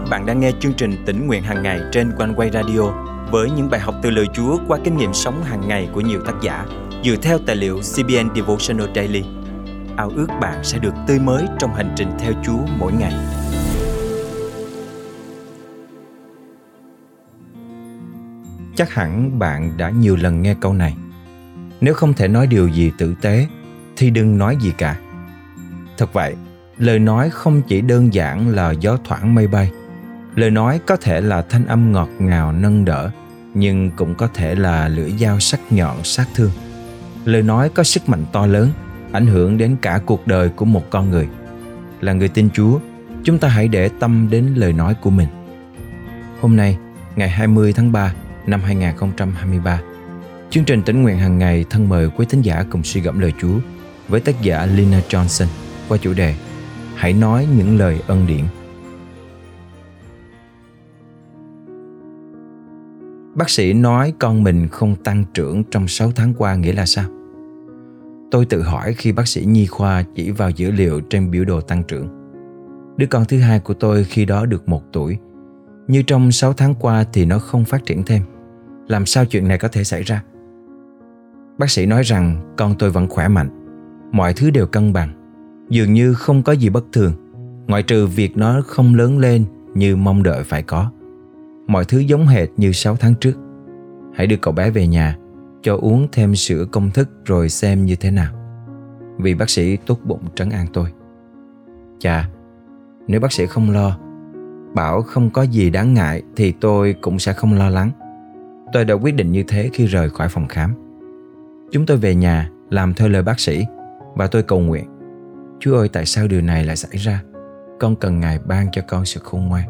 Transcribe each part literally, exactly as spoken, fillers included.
bạn đang nghe chương trình Tỉnh Nguyện Hàng Ngày trên One Way Radio với những bài học từ lời Chúa qua kinh nghiệm sống hàng ngày của nhiều tác giả dựa theo tài liệu xê bê en Devotional Daily. Ao ước bạn sẽ được tươi mới trong hành trình theo Chúa mỗi ngày. Chắc hẳn bạn đã nhiều lần nghe câu này: nếu không thể nói điều gì tử tế thì đừng nói gì cả. Thật vậy, lời nói không chỉ đơn giản là gió thoảng mây bay. Lời nói có thể là thanh âm ngọt ngào nâng đỡ, nhưng cũng có thể là lưỡi dao sắc nhọn sát thương. Lời nói có sức mạnh to lớn, ảnh hưởng đến cả cuộc đời của một con người. Là người tin Chúa, chúng ta hãy để tâm đến lời nói của mình. Hôm nay, ngày hai mươi tháng ba năm hai không hai ba, chương trình Tỉnh Nguyện Hàng Ngày thân mời quý thính giả cùng suy gẫm lời Chúa với tác giả Lina Johnson qua chủ đề Hãy nói những lời ân điển. Bác sĩ nói con mình không tăng trưởng trong sáu tháng qua nghĩa là sao? Tôi tự hỏi khi bác sĩ nhi khoa chỉ vào dữ liệu trên biểu đồ tăng trưởng. Đứa con thứ hai của tôi khi đó được một tuổi. Như trong sáu tháng qua thì nó không phát triển thêm. Làm sao chuyện này có thể xảy ra? Bác sĩ nói rằng con tôi vẫn khỏe mạnh, mọi thứ đều cân bằng, dường như không có gì bất thường, ngoại trừ việc nó không lớn lên như mong đợi phải có. Mọi thứ giống hệt như sáu tháng trước. Hãy đưa cậu bé về nhà, cho uống thêm sữa công thức rồi xem như thế nào. Vì bác sĩ tốt bụng trấn an tôi. Chà, nếu bác sĩ không lo, bảo không có gì đáng ngại thì tôi cũng sẽ không lo lắng. Tôi đã quyết định như thế khi rời khỏi phòng khám. Chúng tôi về nhà, làm theo lời bác sĩ, và tôi cầu nguyện: Chúa ơi, tại sao điều này lại xảy ra? Con cần Ngài ban cho con sự khôn ngoan.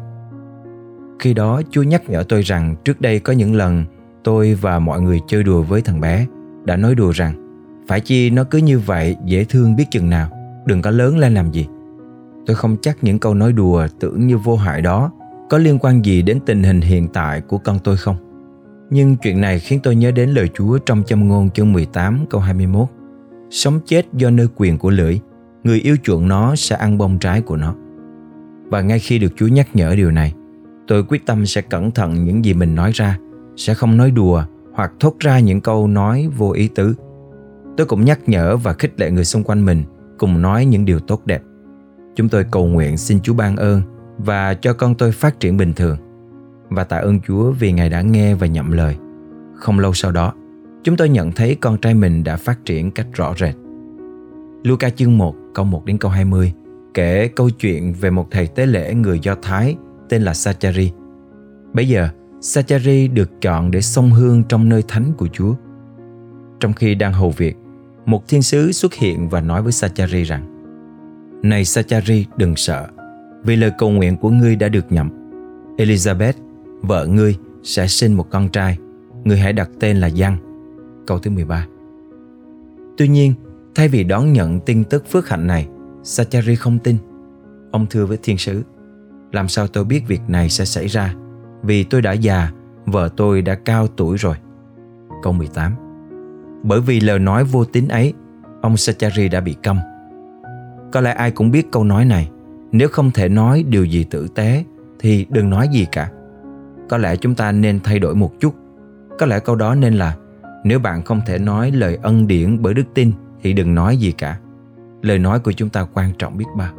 Khi đó Chúa nhắc nhở tôi rằng trước đây có những lần tôi và mọi người chơi đùa với thằng bé, đã nói đùa rằng phải chi nó cứ như vậy dễ thương biết chừng nào, đừng có lớn lên làm gì. Tôi không chắc những câu nói đùa tưởng như vô hại đó có liên quan gì đến tình hình hiện tại của con tôi không. Nhưng chuyện này khiến tôi nhớ đến lời Chúa trong Châm Ngôn chương mười tám câu hai mươi mốt: sống chết do nơi quyền của lưỡi, người yêu chuộng nó sẽ ăn bông trái của nó. Và ngay khi được Chúa nhắc nhở điều này, tôi quyết tâm sẽ cẩn thận những gì mình nói ra, sẽ không nói đùa hoặc thốt ra những câu nói vô ý tứ. Tôi cũng nhắc nhở và khích lệ người xung quanh mình cùng nói những điều tốt đẹp. Chúng tôi cầu nguyện xin Chúa ban ơn và cho con tôi phát triển bình thường. Và tạ ơn Chúa vì Ngài đã nghe và nhậm lời. Không lâu sau đó, chúng tôi nhận thấy con trai mình đã phát triển cách rõ rệt. Luca chương một câu một đến câu hai mươi kể câu chuyện về một thầy tế lễ người Do Thái tên là Sachari. Bây giờ, Sachari được chọn để xông hương trong nơi thánh của Chúa. Trong khi đang hầu việc, một thiên sứ xuất hiện và nói với Sachari rằng: này Sachari, đừng sợ, vì lời cầu nguyện của ngươi đã được nhậm. Elizabeth, vợ ngươi, sẽ sinh một con trai, ngươi hãy đặt tên là Giăng. Câu thứ mười ba. Tuy nhiên, thay vì đón nhận tin tức phước hạnh này, Sachari không tin. Ông thưa với thiên sứ: làm sao tôi biết việc này sẽ xảy ra, vì tôi đã già, vợ tôi đã cao tuổi rồi. Câu mười tám. Bởi vì lời nói vô tín ấy, ông Sachari đã bị câm. Có lẽ ai cũng biết câu nói này: nếu không thể nói điều gì tử tế thì đừng nói gì cả. Có lẽ chúng ta nên thay đổi một chút. Có lẽ câu đó nên là: nếu bạn không thể nói lời ân điển bởi đức tin thì đừng nói gì cả. Lời nói của chúng ta quan trọng biết bao.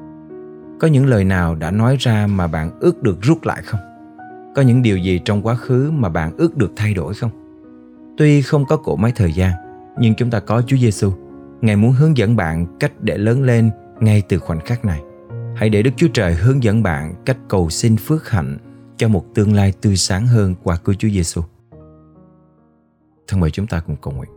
Có những lời nào đã nói ra mà bạn ước được rút lại không? Có những điều gì trong quá khứ mà bạn ước được thay đổi không? Tuy không có cỗ máy thời gian, nhưng chúng ta có Chúa Giêsu. Ngài muốn hướng dẫn bạn cách để lớn lên ngay từ khoảnh khắc này. Hãy để Đức Chúa Trời hướng dẫn bạn cách cầu xin phước hạnh cho một tương lai tươi sáng hơn qua cứu Chúa Giêsu. Thân mời chúng ta cùng cầu nguyện.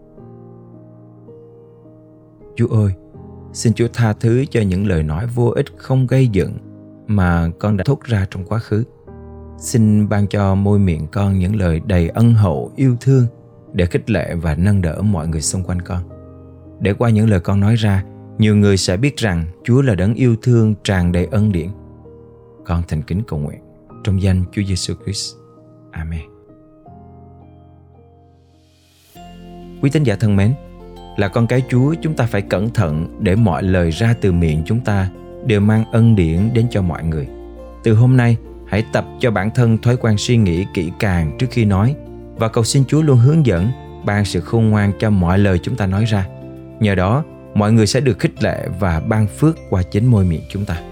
Chúa ơi, xin Chúa tha thứ cho những lời nói vô ích không gây dựng mà con đã thốt ra trong quá khứ. Xin ban cho môi miệng con những lời đầy ân hậu, yêu thương để khích lệ và nâng đỡ mọi người xung quanh con. Để qua những lời con nói ra, nhiều người sẽ biết rằng Chúa là đấng yêu thương tràn đầy ân điển. Con thành kính cầu nguyện trong danh Chúa Giêsu Christ. Amen. Quý tín giả thân mến, là con cái Chúa, chúng ta phải cẩn thận để mọi lời ra từ miệng chúng ta đều mang ân điển đến cho mọi người. Từ hôm nay, hãy tập cho bản thân thói quen suy nghĩ kỹ càng trước khi nói và cầu xin Chúa luôn hướng dẫn, ban sự khôn ngoan cho mọi lời chúng ta nói ra. Nhờ đó, mọi người sẽ được khích lệ và ban phước qua chính môi miệng chúng ta.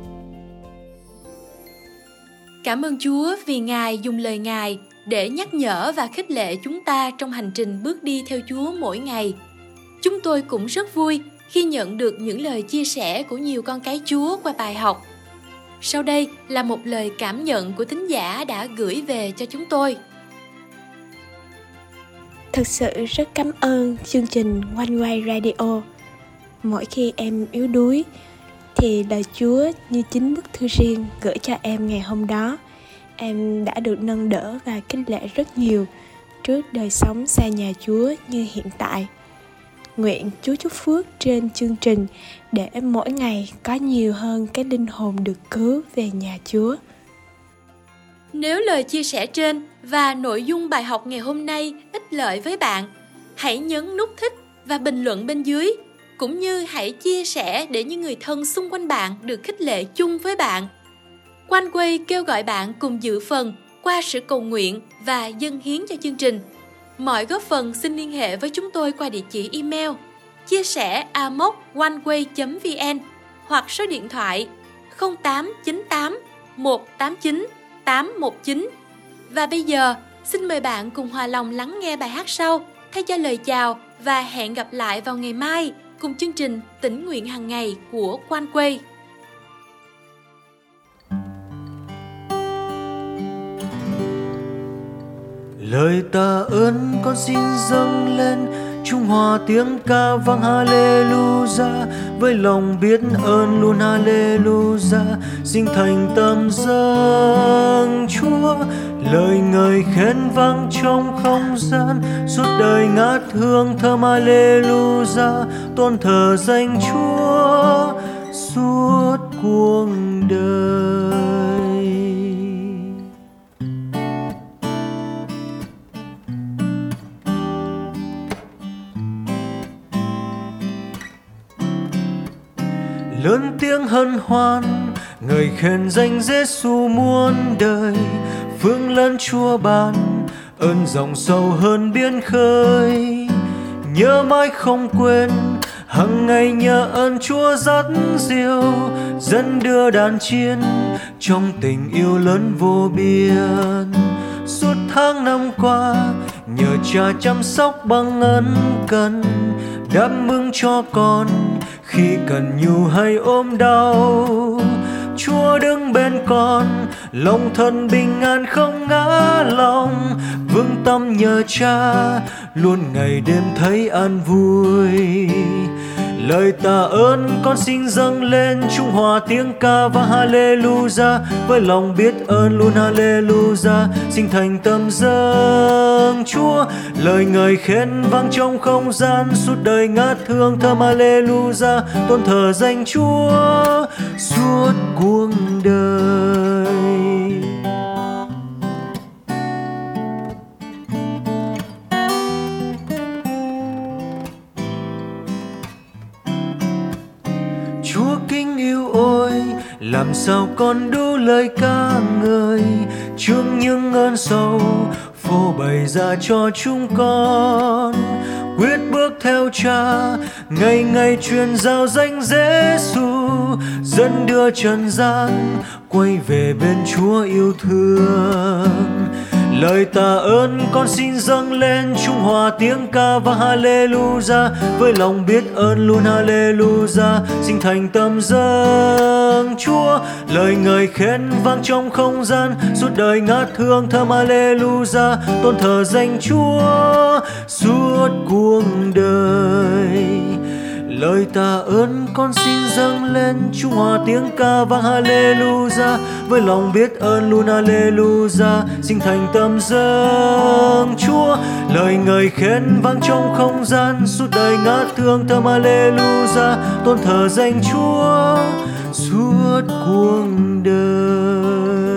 Cảm ơn Chúa vì Ngài dùng lời Ngài để nhắc nhở và khích lệ chúng ta trong hành trình bước đi theo Chúa mỗi ngày. Chúng tôi cũng rất vui khi nhận được những lời chia sẻ của nhiều con cái Chúa qua bài học. Sau đây là một lời cảm nhận của thính giả đã gửi về cho chúng tôi. Thực sự rất cảm ơn chương trình One Way Radio. Mỗi khi em yếu đuối thì lời Chúa như chính bức thư riêng gửi cho em ngày hôm đó. Em đã được nâng đỡ và khích lệ rất nhiều trước đời sống xa nhà Chúa như hiện tại. Nguyện Chúa chúc phước trên chương trình để mỗi ngày có nhiều hơn cái linh hồn được cứu về nhà Chúa. Nếu lời chia sẻ trên và nội dung bài học ngày hôm nay ích lợi với bạn, hãy nhấn nút thích và bình luận bên dưới, cũng như hãy chia sẻ để những người thân xung quanh bạn được khích lệ chung với bạn. OneWay kêu gọi bạn cùng dự phần qua sự cầu nguyện và dâng hiến cho chương trình. Mọi góp phần xin liên hệ với chúng tôi qua địa chỉ email chia sẻ a m o c oneway chấm v n hoặc số điện thoại không tám chín tám một tám chín tám một chín. Và bây giờ, xin mời bạn cùng hòa lòng lắng nghe bài hát sau thay cho lời chào và hẹn gặp lại vào ngày mai cùng chương trình Tĩnh nguyện hàng ngày của OneWay. Lời tạ ơn con xin dâng lên, trung hòa tiếng ca vang Hallelujah, với lòng biết ơn luôn Hallelujah, xin thành tâm dâng Chúa. Lời ngợi khen vang trong không gian, suốt đời ngát hương thơm Hallelujah, tôn thờ danh Chúa suốt cuộc đời. Lớn tiếng hân hoan, ngợi khen danh Giêsu muôn đời, phước lớn Chúa ban, ơn dòng sâu hơn biển khơi. Nhớ mãi không quên, hằng ngày nhờ ơn Chúa dắt diều, dẫn đưa đàn chiên trong tình yêu lớn vô biên. Suốt tháng năm qua, nhờ Cha chăm sóc bằng ân cần, đáp ứng cho con khi cần nhu hay ốm đau. Chúa đứng bên con, lòng thân bình an không ngã lòng, vững tâm nhờ Cha, luôn ngày đêm thấy an vui. Lời tạ ơn con xin dâng lên, trung hòa tiếng ca và Hallelujah, với lòng biết ơn luôn Hallelujah, xin thành tâm dâng Chúa. Lời ngợi khen vang trong không gian, suốt đời ngát hương thơm Hallelujah, tôn thờ danh Chúa suốt cuộc đời. Chúa kính yêu ôi, làm sao còn đủ lời ca ngợi, trước những ơn sâu phô bày ra cho chúng con. Quyết bước theo Cha, ngày ngày truyền giao danh Giêsu, dẫn đưa trần gian quay về bên Chúa yêu thương. Lời tạ ơn con xin dâng lên, trung hòa tiếng ca và Hallelujah, với lòng biết ơn luôn Hallelujah, xin thành tâm dâng Chúa. Lời ngợi khen vang trong không gian, suốt đời ngát hương thơm Hallelujah, tôn thờ danh Chúa suốt cuộc đời. Lời tạ ơn con xin dâng lên, trung hòa tiếng ca vang Hallelujah, với lòng biết ơn luôn Hallelujah, xin thành tâm dâng Chúa. Lời ngợi khen vang trong không gian, suốt đời ngát hương thơm Hallelujah, tôn thờ danh Chúa suốt cuộc đời.